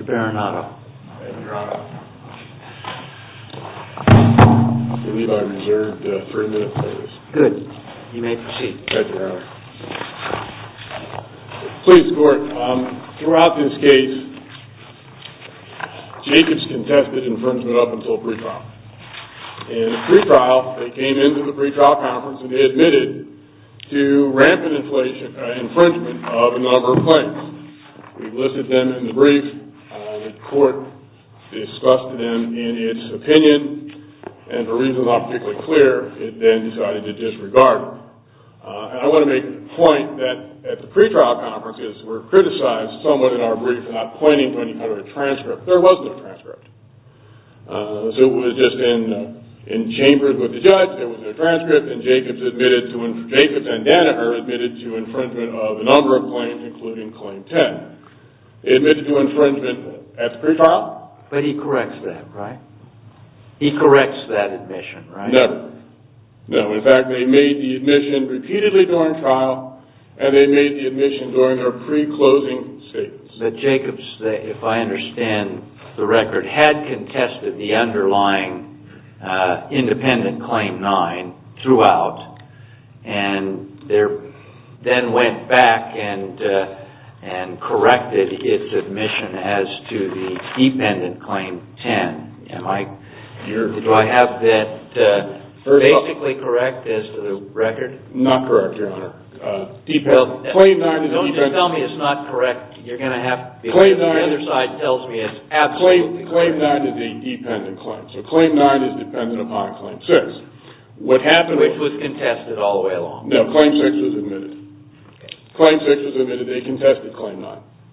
Mr. Baronato. Thank you, Your Honor. I believe I reserved 3 minutes for this. Good. You may proceed. Thank you, Your Honor. Please, Court, throughout this case, Jacobs contested infringement up until pretrial. In pretrial, they came into the pretrial conference and they admitted to rampant infringement of a number of claims. We've listed them in the brief. The Court discussed them in its opinion, and for reasons not particularly clear, it then decided to disregard them. And I want to make a point that at the pretrial conferences, we're criticized somewhat in our brief for not pointing to any kind of a transcript. There was no transcript. So it was just in chambers with the judge. There was no transcript, and Jacobs and Danaher admitted to infringement of a number of claims, including Claim 10. They admitted to infringement at the pretrial. But he corrects that, right? He corrects that admission, right? Never. No. In fact, they made the admission repeatedly during trial, and they made the admission during their pre-closing statements. But Jacobs, if I understand the record, had contested the underlying independent Claim 9 throughout, and then went back and corrected its admission as to the dependent Claim 10. Do I have that basically correct as to the record? Not correct, Your Honor. Claim 9 is don't just tell me it's not correct. You're going to have the other side tells me it's absolutely Claim correct. 9 is a dependent claim. So Claim 9 is dependent upon Claim 6. What happened Which was contested all the way along. No, Claim 6 was admitted. Okay. Claim 6 was admitted. They contested Claim 9.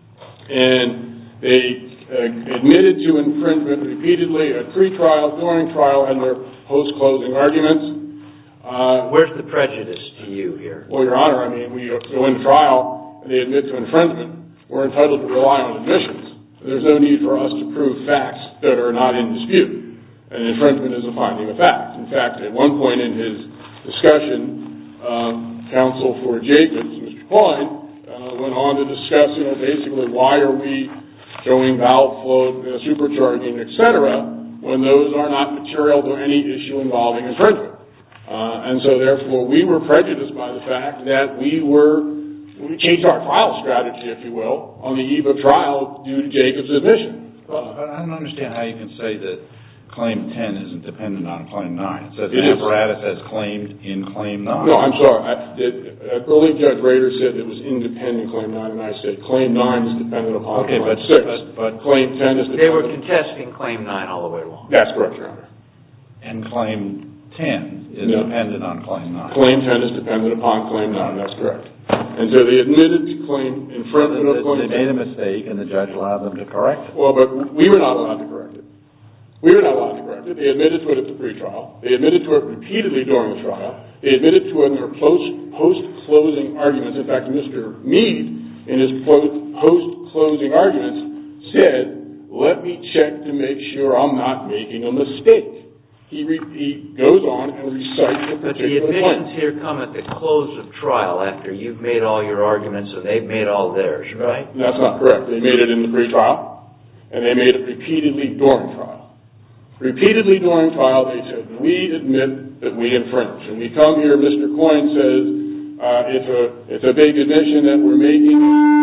And they admitted to infringement repeatedly at pre-trial, during trial, and their post-closing arguments. Where's the prejudice to you here? Well, Your Honor, I mean, we go into trial and they admit to infringement. We're entitled to rely on admissions. There's no need for us to prove facts that are not in dispute. And infringement is a finding of fact. In fact, at one point in his discussion, counsel for Jacobs, Mr. Coyne, went on to discuss, basically why are we showing valve flow, supercharging, etc., when those are not material to any issue involving infringement. And so, therefore, we were prejudiced by the fact that we changed our trial strategy, if you will, on the eve of trial due to Jacobs' admission. But I don't understand how you can say that Claim 10 isn't dependent on Claim 9. It says the apparatus has claimed in Claim 9. No, I'm sorry. I believe Judge Rader said it was independent Claim 9, and I said Claim 9 is dependent upon Claim 6. But Claim 10 is dependent. They were contesting Claim 9 all the way along. That's correct, Your Honor. And Claim 10 is dependent on Claim 9. Claim 10 is dependent upon Claim 9. That's correct. And so they admitted to claim infringement of Claim 10. They made a mistake, and the judge allowed them to correct it. Well, but we were not allowed to correct it. We were not allowed to correct it. They admitted to it at the pretrial. They admitted to it repeatedly during the trial. They admitted to it in their post-closing arguments. In fact, Mr. Meade, in his post-closing arguments, said, let me check to make sure I'm not making a mistake. He goes on and recites a particular point. But the admissions here come at the close of trial after you've made all your arguments and they've made all theirs, right? That's not correct. They made it in the pretrial, and they made it repeatedly during trial. Repeatedly during trial, they said, we admit that we infringe. And we come here, Mr. Coyne says, it's a big admission that we're making.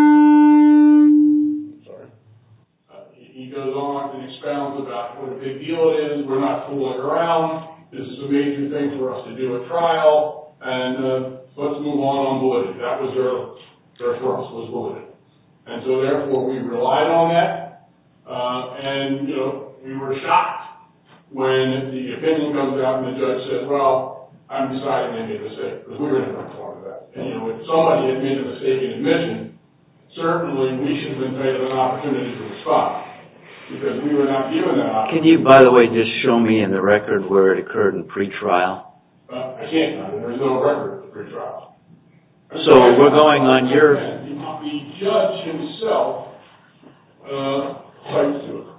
He goes on and expounds about what a big deal it is. We're not fooling around. This is a major thing for us to do at trial. And let's move on validity. That was their thrust, was validity. And so, therefore, we relied on that. And, we were shocked when the opinion comes out and the judge says, well, I'm deciding they made a mistake. Because we were never informed of that. And, if somebody had made a mistake in admission, certainly we should have been paid an opportunity to respond. Because we were not given that opportunity. Can you, by the way, just show me in the record where it occurred in pretrial? I can't. There's no record of the pretrial. So we're going on your... The judge himself cites to it.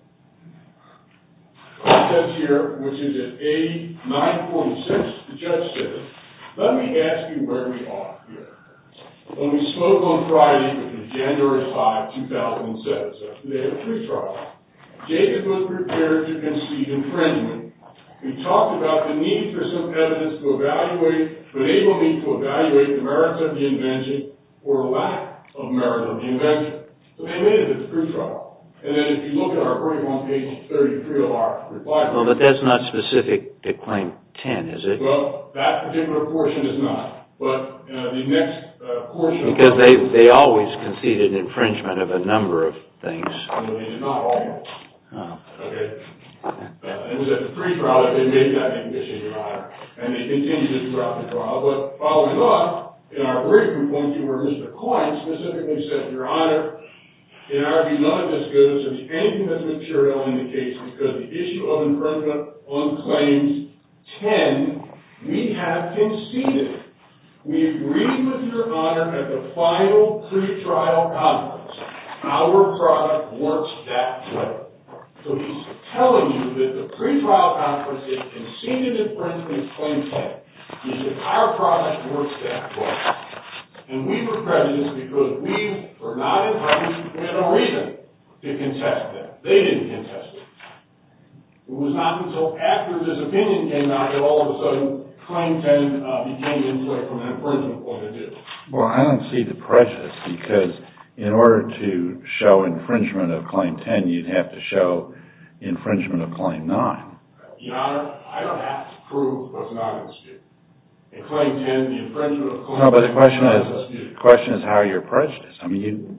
It says here, which is at A946, the judge says, let me ask you where we are here. When we spoke on Friday, which was January 5, 2007, so after they had a pretrial, Jacob was prepared to concede infringement. We talked about the need for some evidence to enable me to evaluate the merits of the invention or lack of merit of the invention. So they made it at the pretrial. And then if you look at our brief on page 33 of our reply brief. Well, but that's not specific to Claim 10, is it? Well, that particular portion is not. But the next portion... Because they always conceded infringement of a number of things. No, they did not always. Oh. Okay. It was at the pretrial that they made that admission, Your Honor. And they continued it throughout the trial. But following on, in our brief, we point to where Mr. Coyne specifically said, Your Honor, in our view, none of this goes to anything that's material in the case because the issue of infringement on Claims 10, we have conceded. We agreed with Your Honor at the final pretrial conference. Our product works that way. So he's telling you that the pretrial conference is conceded infringement of Claim 10. He said our product works that way. And we were prejudiced because we were not entitled, we had no reason to contest that. They didn't contest it. It was not until after this opinion came out that all of a sudden Claim 10 became in play from an infringement point of view. Well, I don't see the prejudice because in order to show infringement of Claim 10, you'd have to show infringement of Claim 9. Your Honor, I don't have to prove what's not in dispute. In Claim 10, the infringement of Claim 10 but the question is not in dispute. The question is how you're prejudiced. I mean,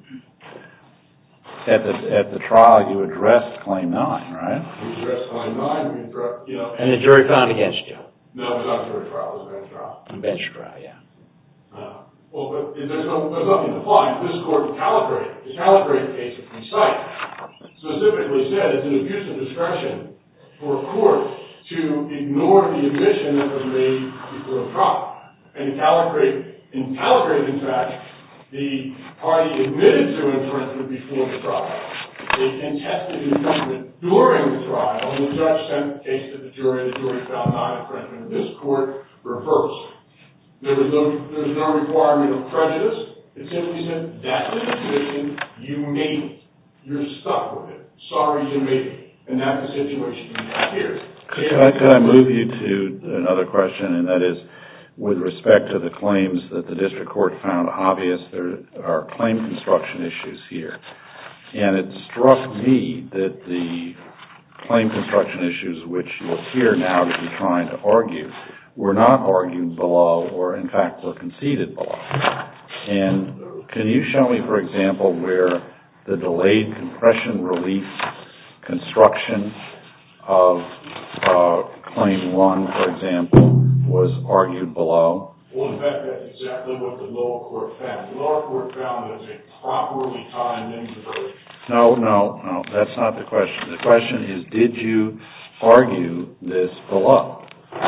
at the trial, you addressed Claim 9, right? We addressed Claim 9. And the jury found against you. No, it was not a jury trial. It was a bench trial. A bench trial, yeah. Well, but there's nothing to find. This court calibrated. The calibrated case, which we cite, specifically said it's an abuse of discretion for a court to ignore the admission that was made before the trial. And in calibrated, in fact, the party admitted to infringement before the trial. They contested infringement during the trial, and the judge sent the case to the jury. The jury found non-infringement. This court reversed. There was no requirement of prejudice. It simply said, that's an admission. You made it. You're stuck with it. Sorry you made it. And that's the situation we have here. Could I move you to another question, and that is, with respect to the claims that the district court found obvious, there are claim construction issues here. And it struck me that the claim construction issues which you appear now to be trying to argue were not argued below, or in fact were conceded below. And can you show me, for example, where the delayed compression relief construction of Claim 1, for example, was argued below? Well, in fact, that's exactly what the lower court found. The lower court found that it's a properly timed injury. No, that's not the question. The question is, did you argue this below?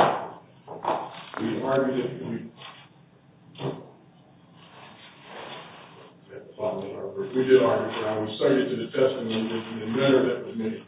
We argued it. We did argue it. We cited to the testimony that the inventor that was made.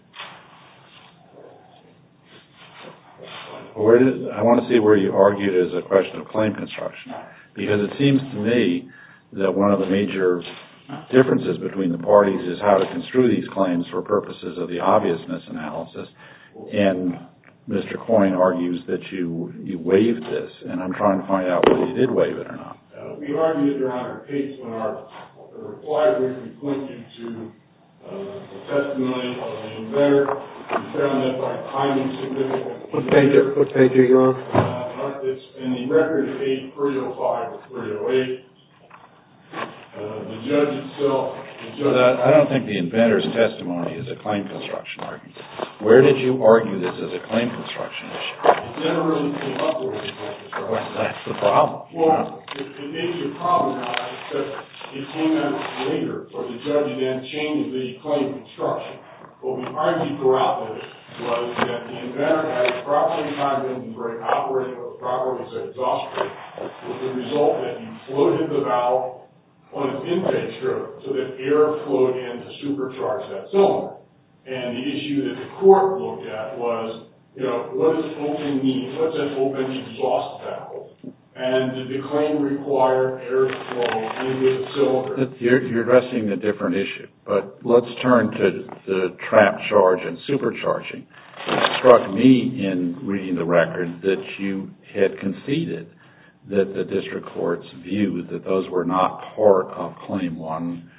I want to see where you argued as a question of claim construction. Because it seems to me that one of the major differences between the parties is how to construe these claims for purposes of the obviousness analysis. And Mr. Coyne argues that you waived this, and I'm trying to find out whether you did waive it or not. We argued it, Your Honor, case when our reply brief, we pointed to the testimony of the inventor. We found that by timing significant. What page are you on? It's in the record of 305 or 308. The judge itself. I don't think the inventor's testimony is a claim construction argument. Where did you argue this as a claim construction issue? It never really came up with a claim construction. Well, that's the problem. Well, it may be a problem now, except it came out later, or the judge then changed the claim construction. What we argued throughout this was that the inventor had a properly timed engine brake operating with a properly set exhaust brake, with the result that he floated the valve on its intake strip so that air flowed in to supercharge that cylinder. And the issue that the court looked at was, what does open mean? What's an open exhaust valve? and did the claim require air flow into the cylinder? You're addressing a different issue, but let's turn to the trap charge and supercharging. It struck me in reading the record that you had conceded that the district court's view that those were not part of Claim 1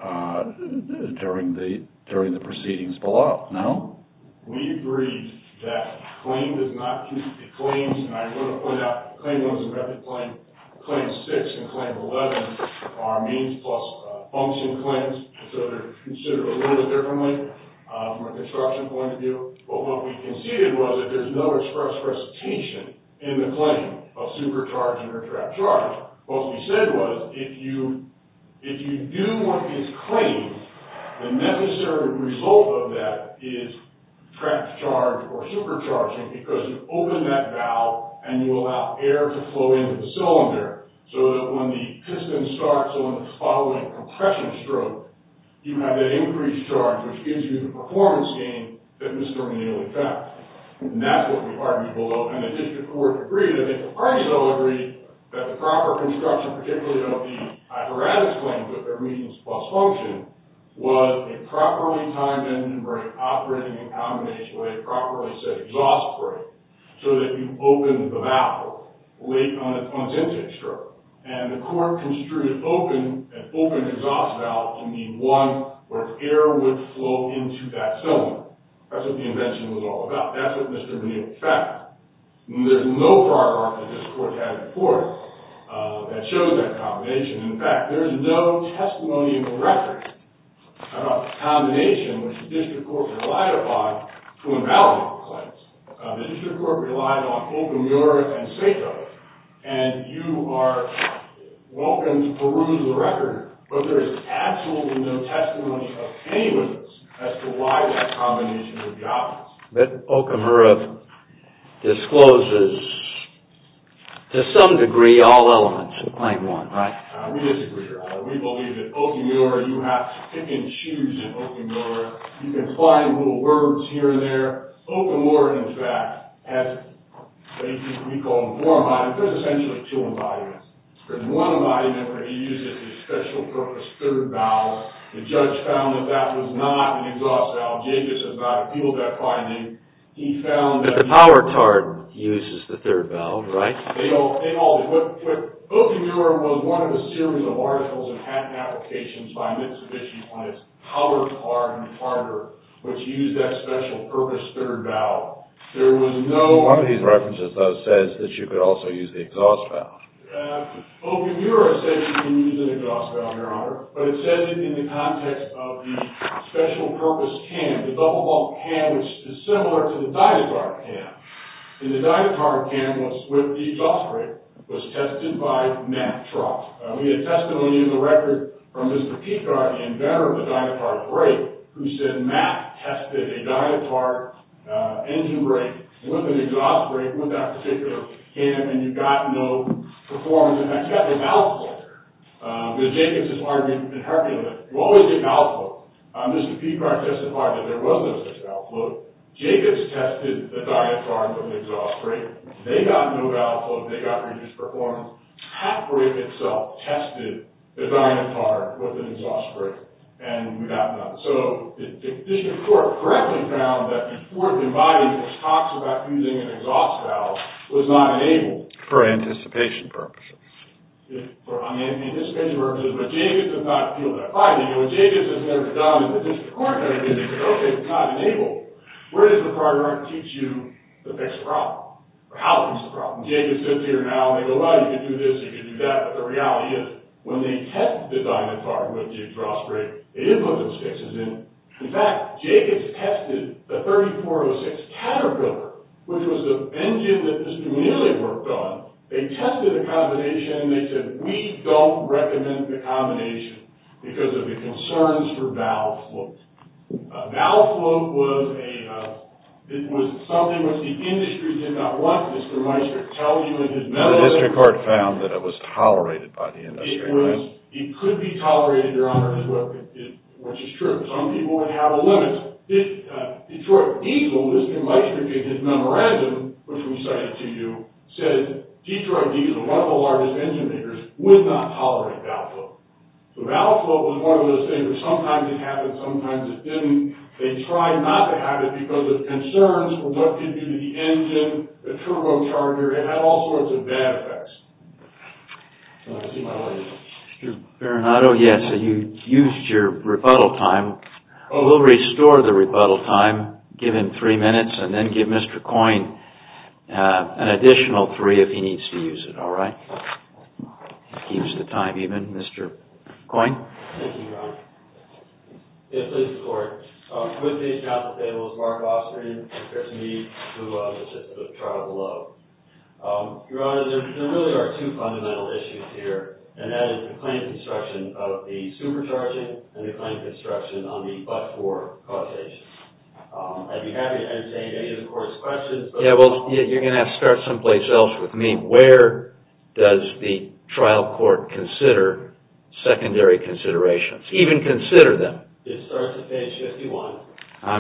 during the proceedings below. No? We agreed that claim does not keep the claims, and I want to point out Claim 1 is a method claim. Claim 6 and Claim 11 are means plus function claims, so they're considered a little bit differently from a construction point of view. But what we conceded was that there's no express recitation in the claim of supercharging or trap charge. What we said was if you do what is claimed, the necessary result of that is trap charge or supercharging, because you open that valve and you allow air to flow into the cylinder so that when the piston starts on the following compression stroke, you have that increased charge, which gives you the performance gain that Mr. Manili found. And that's what we argued below, and the district court agreed. I think the parties all agreed that the proper construction, particularly of the apparatus claims with their means plus function, was a properly timed engine brake operating in combination with a properly set exhaust brake, so that you open the valve late on its intake stroke. And the court construed an open exhaust valve to mean one where air would flow into that cylinder. That's what the invention was all about. That's what Mr. Manili found. And there's no prior art that this court had before that shows that combination. In fact, there's no testimony in the record about the combination which the district court relied upon to invalidate the claims. The district court relied on Okamura and Sato, and you are welcome to peruse the record, but there is absolutely no testimony of any witness as to why that combination would be obvious. But Okamura discloses, to some degree, all elements of Claim 1, right? We disagree, Your Honor. We believe that Okamura, you have to pick and choose in Okamura. You can find little words here and there. Okamura, in fact, has basically, we call them 4 embodiments. There's essentially 2 embodiments. There's one embodiment where he uses a special purpose third valve. The judge found that that was not an exhaust valve. Jacobs has not appealed that finding. He found that... But the power tard uses the third valve, right? They all did. What Okamura was one of a series of articles and patent applications by Mitsubishi on its power tard retarder, which used that special purpose third valve. There was no... One of these references, though, says that you could also use the exhaust valve. Okamura says you can use an exhaust valve, Your Honor, but it says it in the context of the special purpose cam, the double bump cam, which is similar to the Dynatard cam. In the Dynatard cam, with the exhaust brake, was tested by Matt Trott. We had testimony in the record from Mr. Picard, the inventor of the Dynatard brake, who said Matt tested a Dynatard engine brake with an exhaust brake with that particular cam, and you got no performance. In fact, you got no valve flow. Because Jacobs has argued in her view that you always get valve flow. Mr. Picard testified that there was no such valve flow. Jacobs tested the Dynatard with an exhaust brake. They got no valve flow. They got reduced performance. Hatbrake itself tested the Dynatard with an exhaust brake, and we got none. So the district court correctly found that the fourth embodiment, which talks about using an exhaust valve, was not enabled. For anticipation purposes. For anticipation purposes, but Jacobs does not appeal that finding. And what Jacobs has never done, and the district court never did, is say, okay, it's not enabled. Where does the prior art teach you to fix the problem? Or how to fix the problem? Jacobs sits here now, and they go, well, you can do this, you can do that, but the reality is, when they tested the Dynatard with the exhaust brake, they didn't put those fixes in. In fact, Jacobs tested the 3406 Caterpillar, which was the engine that Mr. Manili worked on. They tested the combination, and they said, we don't recommend the combination because of the concerns for valve float. Valve float was something which the industry did not want. Mr. Meister tells you in his memo. The district court found that it was tolerated by the industry, right? It could be tolerated, Your Honor, which is true. Some people would have a limit. Detroit Diesel, Mr. Meister, in his memorandum, which we cited to you, says Detroit Diesel, one of the largest engine makers, would not tolerate valve float. So valve float was one of those things where sometimes it happened, sometimes it didn't. They tried not to have it because of concerns for what it could do to the engine, the turbocharger. It had all sorts of bad effects. I see my light. Mr. Baronato, yes, so you used your rebuttal time. We'll restore the rebuttal time, give him 3 minutes, and then give Mr. Coyne an additional 3 if he needs to use it, all right? Keeps the time even. Mr. Coyne? Thank you, Your Honor. If please support. With me at council table is Mark Austrian and Chris Meade, who assisted with the trial below. Your Honor, there really are 2 fundamental issues here, and that is the claim construction of the supercharging and the claim construction on the but-for causation. I'd be happy to entertain any of the court's questions. Yeah, well, you're going to have to start someplace else with me. Where does the trial court consider secondary considerations? Even consider them? It starts at page 51.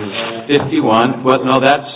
51. Well, no, that's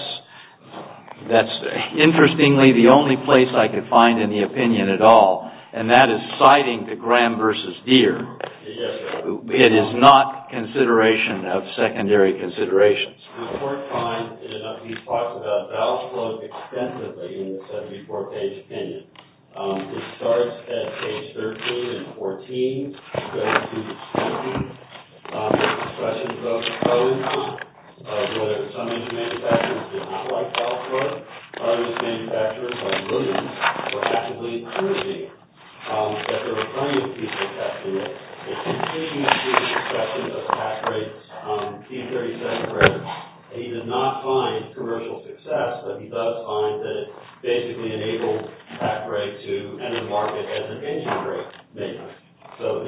interestingly the only place I could find in the opinion at all, and that is citing to Graham versus Deere. Yes, sir. It is not consideration of secondary considerations. The court finds he talks about valve float extensively in the 74-page opinion. It starts at page 13 and 14, goes to 20. Discussion of pro and con of whether some engine manufacturers did not like valve float, others manufacturers like Williams were actively encouraging it. That there were plenty of people testing it. It continues to the discussion of pack rates, T37 rates. He does not find commercial success, but he does find that it basically enabled pack rate to enter the market as an engine brake maker. So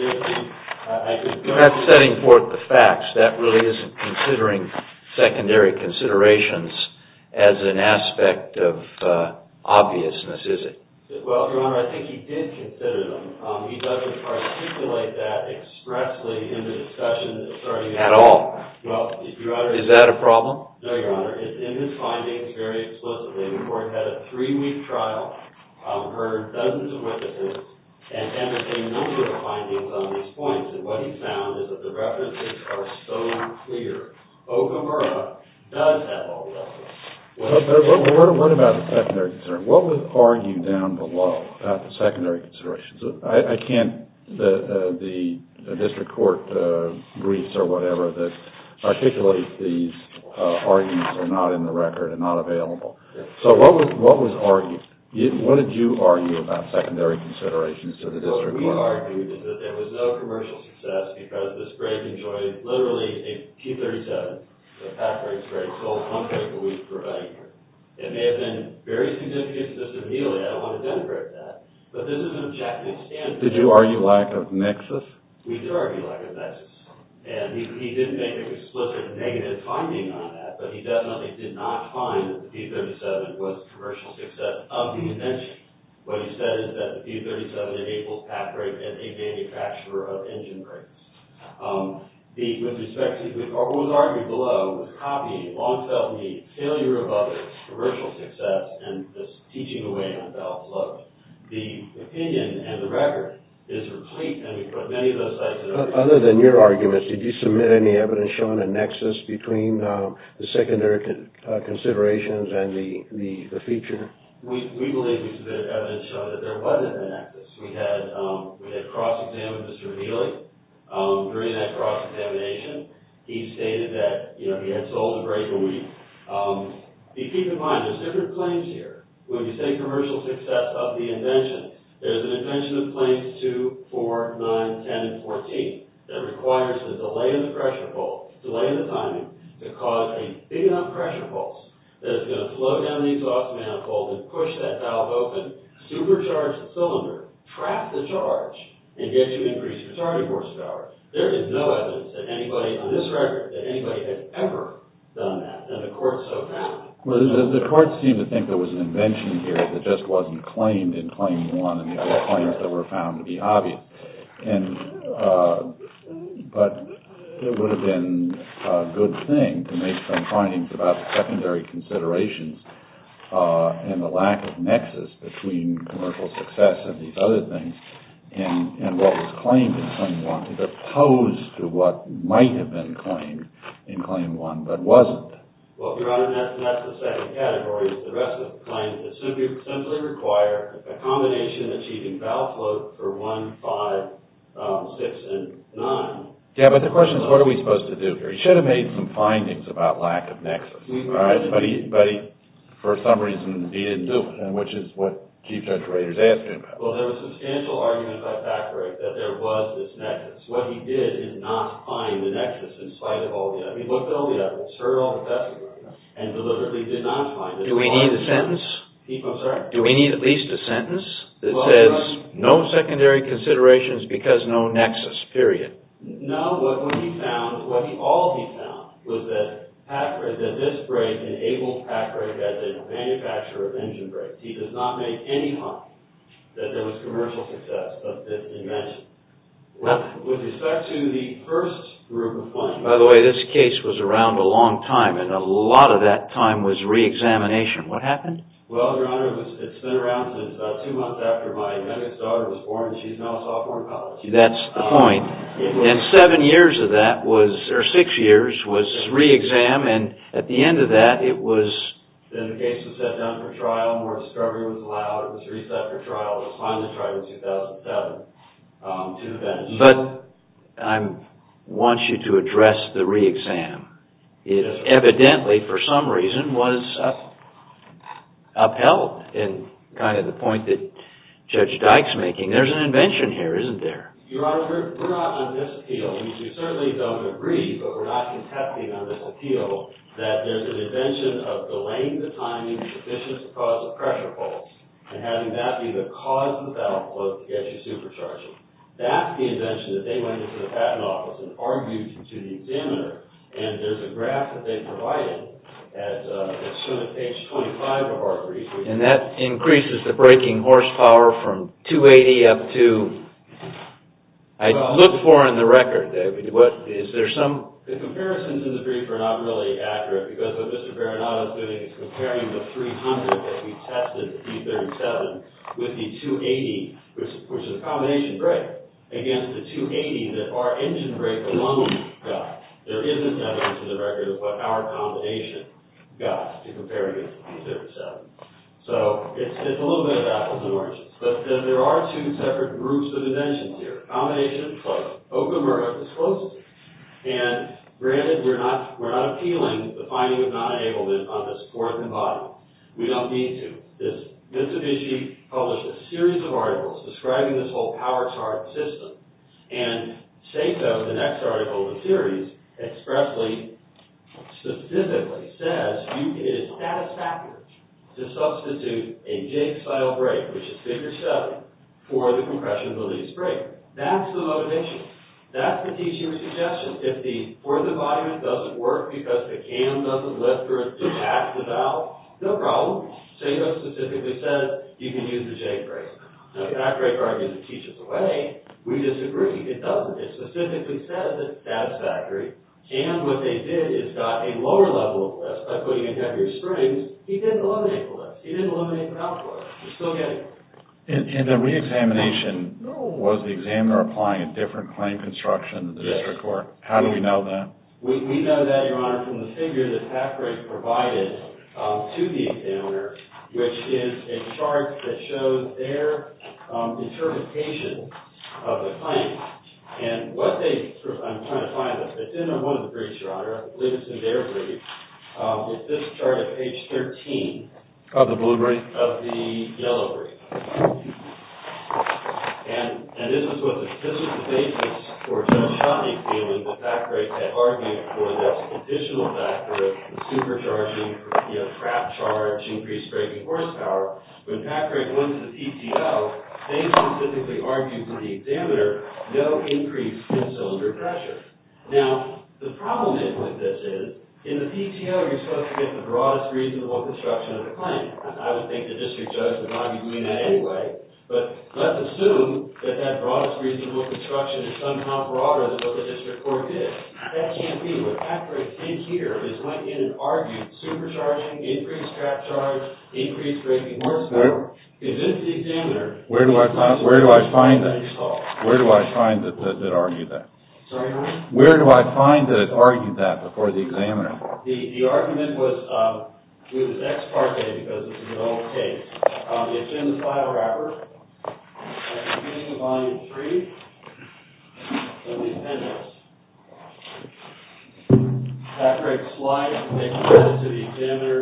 that's setting forth the facts. That really isn't considering secondary considerations as an aspect of obviousness, is it? Well, Your Honor, I think he did consider them. He doesn't articulate that expressly in the discussion starting at all. Well, Your Honor, is that a problem? No, Your Honor. It's in his findings very explicitly. The court had a 3-week trial, heard dozens of witnesses, and entered a number of findings on these points. And what he found is that the references are so clear. Okamura does have all the evidence. What about the secondary consideration? What was argued down below about the secondary considerations? I can't, the district court briefs or whatever that articulate these arguments are not in the record and not available. So what was argued? What did you argue about secondary considerations to the district court? What we argued is that there was no commercial success because this brake enjoyed literally a T37, the pack brake brake, sold 1 brake a week for about a year. It may have been very significant to Mr. Neely. I don't want to denigrate that. But this is an objective standard. Did you argue lack of nexus? We did argue lack of nexus. And he didn't make an explicit negative finding on that, but he definitely did not find that the P37 was commercial success of the invention. What he said is that the P37 enables pack brake as a manufacturer of engine brakes. With respect to what was argued below was copying, long-felt need, failure of others, commercial success, and this teaching away on valve float. The opinion and the record is replete, and we put many of those sites in our Other than your arguments, did you submit any evidence showing a nexus between the secondary considerations and the feature? We believe we submitted evidence showing that there wasn't a nexus. We had cross-examined Mr. Neely. During that cross-examination, he stated that he had sold a brake a week. Keep in mind, there's different claims here. When you say commercial success of the invention, there's an invention of claims 2, 4, 9, 10, and 14 that requires the delay of the pressure pulse, delay of the timing, to cause a big enough pressure pulse that it's going to flow down the exhaust manifold and push that valve open, supercharge the cylinder, trap the charge, and get you increased retarding horsepower. There is no evidence that anybody on this record, that anybody has ever done that, and the court so found. Well, the court seemed to think there was an invention here that just wasn't claimed in Claim 1 and the other claims that were found to be obvious. But it would have been a good thing to make some findings about the secondary considerations and the lack of nexus between commercial success and these other things and what was claimed in Claim 1 is opposed to what might have been claimed in Claim 1 but wasn't. Well, Your Honor, that's the second category. The rest of the claims that simply require a combination achieving valve float for 1, 5, 6, and 9. Yeah, but the question is, what are we supposed to do here? He should have made some findings about lack of nexus, right? But he, for some reason, he didn't do it, and which is what Chief Judge Rader's asking about. Well, there was substantial argument by Packard that there was this nexus. What he did is not find the nexus in spite of all the evidence. He looked at all the evidence, heard all the testimony, and deliberately did not find it. Do we need a sentence? I'm sorry? Do we need at least a sentence that says no secondary considerations because no nexus, period? No, what he found was that Packard, that this brake enabled Packard as a manufacturer of engine brakes. He does not make any claim that there was commercial success of this invention. With respect to the first group of claims... By the way, this case was around a long time, and a lot of that time was re-examination. What happened? Well, Your Honor, it's been around since about 2 months after my youngest daughter was born, and she's now a sophomore in college. That's the point. And 7 years of that was, or 6 years, was re-exam, and at the end of that, it was... Then the case was set down for trial, more discovery was allowed, it was reset for trial, it was finally tried in 2007 to the bench. But I want you to address the re-exam. It evidently, for some reason, was upheld in kind of the point that Judge Dyke's making. There's an invention here, isn't there? Your Honor, we're not on this appeal. We certainly don't agree, but we're not contesting on this appeal that there's an invention of delaying the timing sufficient to cause a pressure pulse and having that be the cause of the valve flow to get you supercharging. That's the invention that they went into the patent office and argued to the examiner, and there's a graph that they provided that's shown at page 25 of our brief. And that increases the braking horsepower from 280 up to... I looked for in the record, David. What is there some... The comparisons in the brief are not really accurate because what Mr. Baronato is doing is comparing the 300 that we tested, the P37, with the 280, which is a combination brake, against the 280 that our engine brake alone got. There isn't evidence in the record of what our combination got to compare against the P37. So it's a little bit of apples and oranges. But there are 2 separate groups of inventions here. Combination like Okamura discloses it. And granted, we're not appealing the finding of non-enablement on this fourth embodiment. We don't need to. Mitsubishi published a series of articles describing this whole power chart system. And Sato, the next article in the series, expressly, specifically says it is satisfactory to substitute a Jake-style brake, which is figure 7, for the compression release brake. That's the motivation. That's the teaching or suggestion. If the fourth embodiment doesn't work because the cam doesn't lift or detach the valve, no problem. Sato specifically says you can use the Jake brake. Now, Pack Brake argues it teaches away. We disagree. It doesn't. It specifically says it's satisfactory. And what they did is got a lower level of lift by putting in heavier springs. He didn't eliminate the lift. He didn't eliminate the valve flow. You're still getting it. In the re-examination, was the examiner applying a different claim construction than the district court? How do we know that? We know that, Your Honor, from the figure that Pack Brake provided to the examiner, which is a chart that shows their interpretation of the claim. And what I'm trying to find this. It's in one of the briefs, Your Honor. I believe it's in their brief. It's this chart at page 13. Of the blue brief? Of the yellow brief. And this was the basis for Judge Schottny's feeling that Pack Brake had argued for this additional factor of supercharging, trap charge, increased braking horsepower. When Pack Brake went to the PTO, they specifically argued to the examiner no increase in cylinder pressure. Now, the problem with this is, in the PTO, you're supposed to get the broadest reasonable construction of the claim. I would think the district judge would not be doing that anyway, but let's assume that broadest reasonable construction is somehow broader than what the district court did. That can't be. What Pack Brake did here is went in and argued supercharging supercharging, increased trap charge, increased braking horsepower. Convince the examiner. Where do I find that? Where do I find that argued that? Sorry, Ron? Where do I find that it argued that before the examiner? The argument was it was ex parte because this is an old case. It's in the file wrapper. At the beginning of volume 3 of the appendix. Patrick slides they presented to the examiner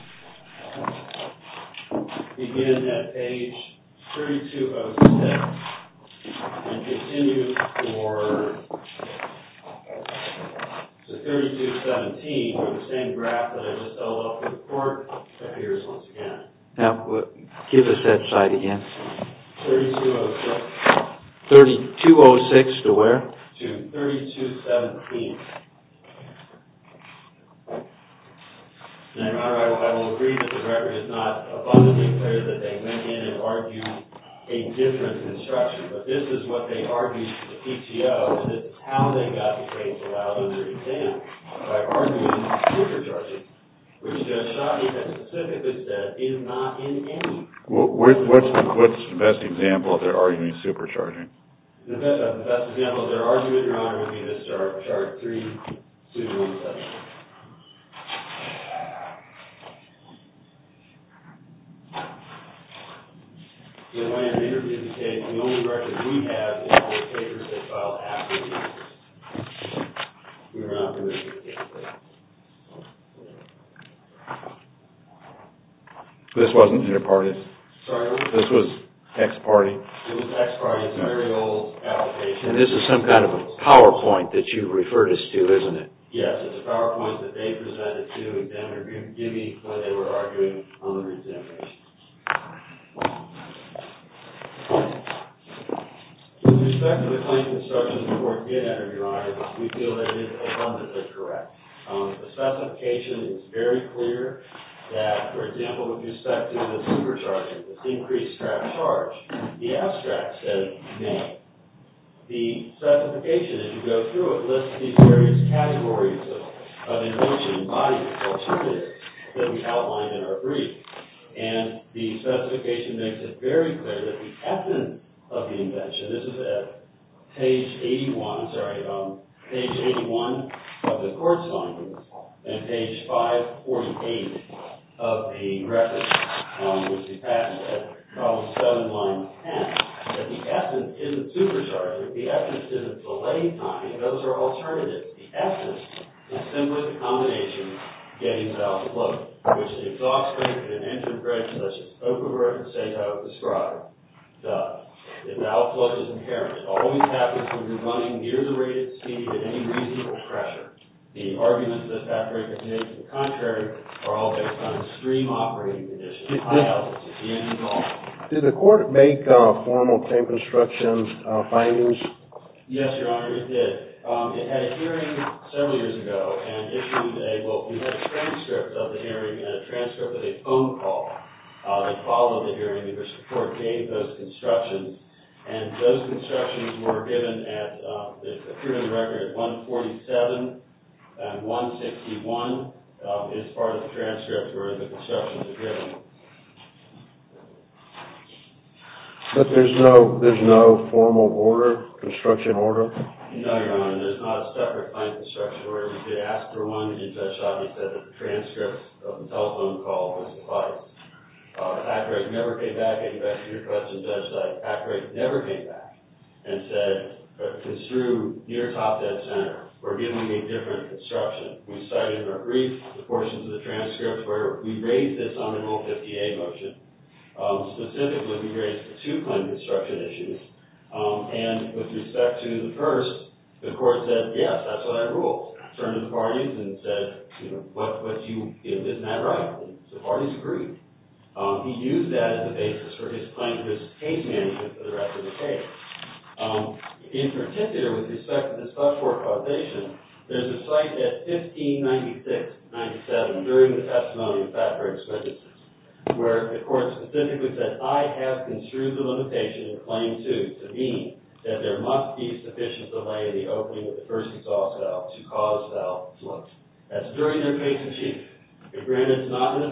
begin at page 3206 and continue for 3217, where the same graph that I just held up for the court appears once again. Now, give us that side again. 3206. 3206 to where? To 3217. Now, Your Honor, I will agree that the record is not abundantly clear that they went in and argued a different construction, but this is what they argued to the PTO, and this is how they got the case allowed under exam, by arguing supercharging, which Judge Schottky has specifically said is not in any. What's the best example of their arguing supercharging? The best example of their argument, Your Honor, would be this chart 3217. When I interviewed the case, the only record we have is the papers they filed after the case. We were not permitted to take the case. This wasn't inter-parties? Sorry, Your Honor? This was ex-party? It was ex-party. It's a very old application. And this is some kind of a PowerPoint that you referred us to, isn't it? Yes, it's a PowerPoint that they presented to Examiner Gibby when they were arguing on the reexamination. With respect to the claim construction the court did enter, Your Honor, we feel that it is abundantly correct. The specification is very clear that, for example, with respect to the supercharging, this increased trap charge, the abstract says may. The specification, as you go through it, lists these various categories of invention, embodiments, alternatives that we outlined in our brief. And the specification makes it very clear that the essence of the invention, this is at page 81 of the court's findings, and page 548 of the record, which is patent at column 7, line 10, that the essence isn't supercharging, the essence isn't delay time, those are alternatives. The essence is simply the combination getting valve flow, which an exhaust brake and an engine brake such as Okafor and Sato describe does. The valve flow is inherent. It always happens when you're running near the rated speed at any reasonable pressure. The arguments that Patrick has made to the contrary are all based on extreme operating conditions, high altitude, the engine's off. Did the court make formal claim construction findings? Yes, Your Honor, it did. It had a hearing several years ago and issued we had a transcript of the hearing and a transcript of a phone call that followed the hearing in which the court gave those constructions. And those constructions were given at, it appeared in the record at 147 and 161 is part of the transcript where the constructions are given. But there's no formal order, construction order? No, Your Honor, there's not a separate claim construction order. We did ask for one, and Judge Schottky said that the transcript of the telephone call was suffice. Patrick never came back, getting back to your question, Judge, Patrick never came back and said, construe near top dead center. We're giving a different construction. We cited in our brief the portions of the transcript where we raised this on the Rule 50A motion. Specifically, we raised the two claim construction issues. And with respect to the first, the court said, yes, that's what I ruled. Turned to the parties and said, isn't that right? And the parties agreed. He used that as the basis for his claim for his case management for the rest of the case. In particular, with respect to this but-for causation, there's a site at 1596-97 during the testimony of Patrick's witnesses where the court specifically said, I have construed the limitation in Claim 2 to mean that there must be sufficient delay in the opening of the first exhaust valve to cause valve flow. That's during their case in chief. They granted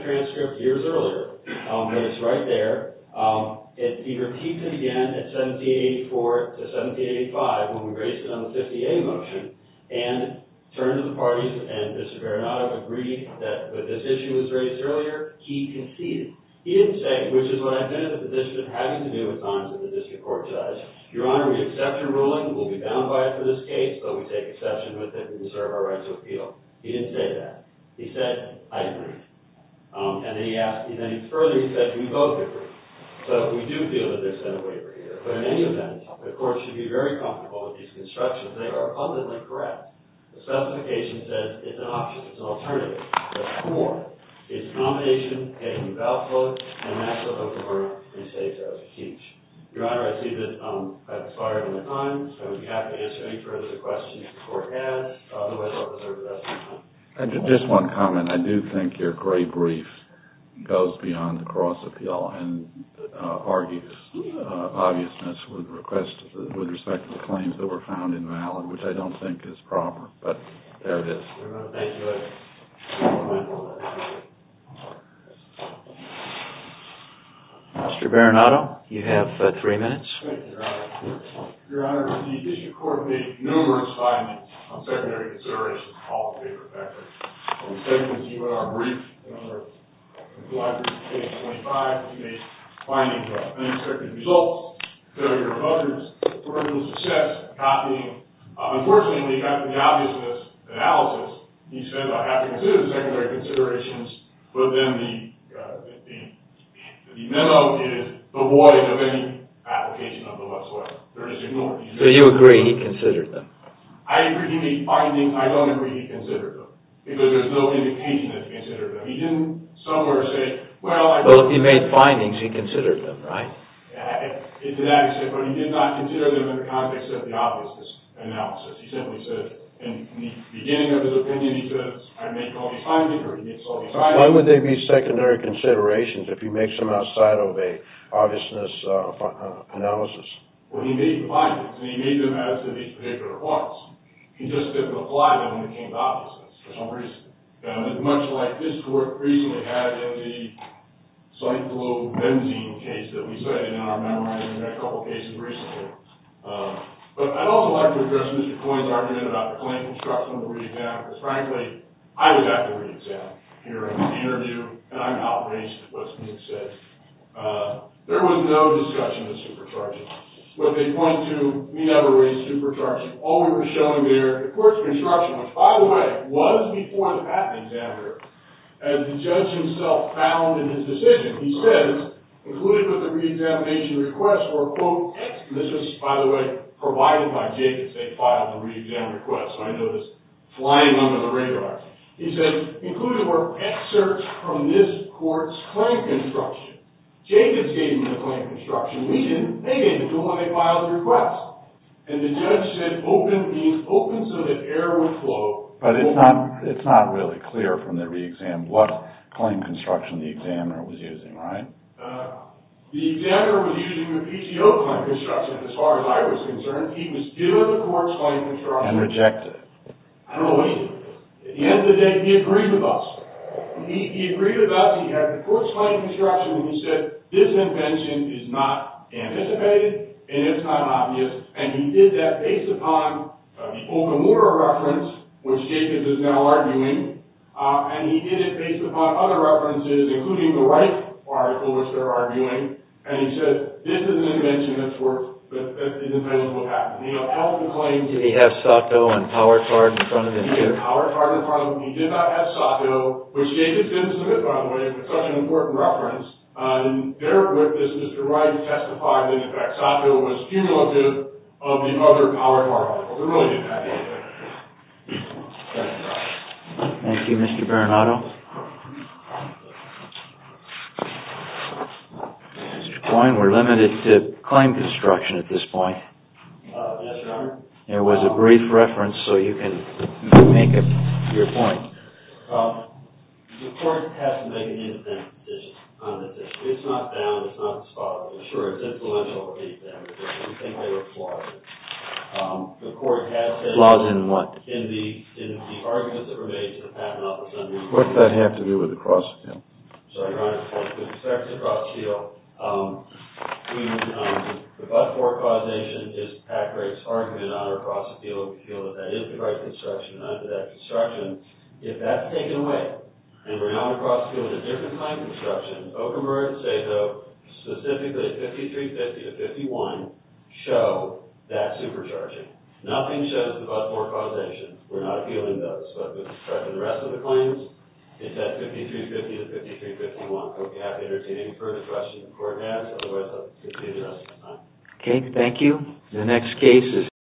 transcript years earlier, but it's right there. He repeats it again at 1784 to 1785 when we raised it on the 50A motion, and turned to the parties, and Mr. Baronato agreed that when this issue was raised earlier, he conceded. He didn't say, which is what I've been in the position of having to do at times with the district court judge, Your Honor, we accept your ruling, we'll be bound by it for this case, but we take exception with it and reserve our right to appeal. He didn't say that. He said, I agree. And then he said, we both agree. So we do feel that there's been a waiver here. But in any event, the court should be very comfortable with these constructions. They are abundantly correct. The specification says it's an option, it's an alternative. The core is combination, getting valve float, and Maxwell Okamura and Sato to teach. Your Honor, I see that I've expired on my time, so I would be happy to answer any further questions the court has. Otherwise, I'll reserve the rest of my time. Just one comment. I do think your gray brief goes beyond the cross appeal and argues obviousness with respect to the claims that were found invalid, which I don't think is proper. But there it is. Thank you. Mr. Baronato, you have 3 minutes. Thank you, Your Honor. Your Honor, the district court made numerous findings on secondary considerations, all in favor of factors. We said to you in our brief, in our library, page 25, we made findings of unexpected results, failure of others, parental success, copying. Unfortunately, when he got to the obviousness analysis, he said, I have to consider the secondary considerations, but then the memo is devoid of any application of them whatsoever. They're just ignored. So you agree he considered them? I agree he made findings. I don't agree he considered them, because there's no indication that he considered them. He didn't somewhere say, well, if he made findings, he considered them, right? To that extent, but he did not consider them in the context of the obviousness analysis. He simply said, in the beginning of his opinion, he says, I make all these findings, or he makes all these findings. Why would they be secondary considerations if he makes them outside of a obviousness analysis? Well, he made the findings, and he made them as to these particular points. He just didn't apply them when it came to obviousness for some reason. Much like this court recently had in the cyclobenzene case that we cited in our memorandum. We had a couple cases recently. But I'd also like to address Mr. Coyne's argument about the claim construction of the re-exam, because frankly, I was at the re-exam here in the interview, and I'm outraged at what's being said. There was no discussion of supercharging. What they point to, we never raised supercharging. All we were showing there, the court's construction, which, by the way, was before the patent examiner, as the judge himself found in his decision. He says, included with the re-examination request were, quote, this was, by the way, provided by Jacobs. They filed the re-exam request, so I know this flying under the radar. He said, included were excerpts from this court's claim construction. Jacobs gave them the claim construction. We didn't. They gave it to them when they filed the request. And the judge said open means open so that air would flow. But it's not really clear from the re-exam what claim construction the examiner was using, right? The examiner was using the PTO claim construction as far as I was concerned. He was given the court's claim construction. And rejected it. I don't know what he did. At the end of the day, he agreed with us. He agreed with us. He had the court's claim construction, and he said, this invention is not anticipated, and it's not obvious. And he did that based upon the Okamura reference, which Jacobs is now arguing, and he did it based upon other references, including the Wright article, which they're arguing, and he said, this is an invention that is entitled to a patent. He upheld the claim. Did he have Sato and Power Card in front of him, too? He had Power Card in front of him. He did not have Sato, which Jacobs didn't submit, by the way, with such an important reference. And their witness, Mr. Wright, testified that, in fact, Sato was cumulative of the other Power Card articles. It really didn't have anything. Thank you, Mr. Baronato. Mr. Coyne, we're limited to claim construction at this point. Yes, Your Honor. There was a brief reference, so you can make your point. The court has to make an independent decision on this issue. It's not bound. It's not dispositive. Sure, it's influential with the examiner. We think they were flawed. The court has said... Flaws in what? In the arguments that were made to the Patent Office. What does that have to do with the cross appeal? So, Your Honor, with respect to cross appeal, the but-for causation is PACRA's argument on our cross appeal. We feel that is the right construction. Under that construction, if that's taken away, and we're now on a cross appeal with a different claim construction, Okamura and Sato, specifically at 5350 to 51, show that supercharging. Nothing shows the but-for causation. We're not appealing those. But with respect to the rest of the claims, it's at 5350 to 5351. I hope you have to entertain any further questions the court has. Otherwise, I'll continue the rest of the time. Okay, thank you. The next case is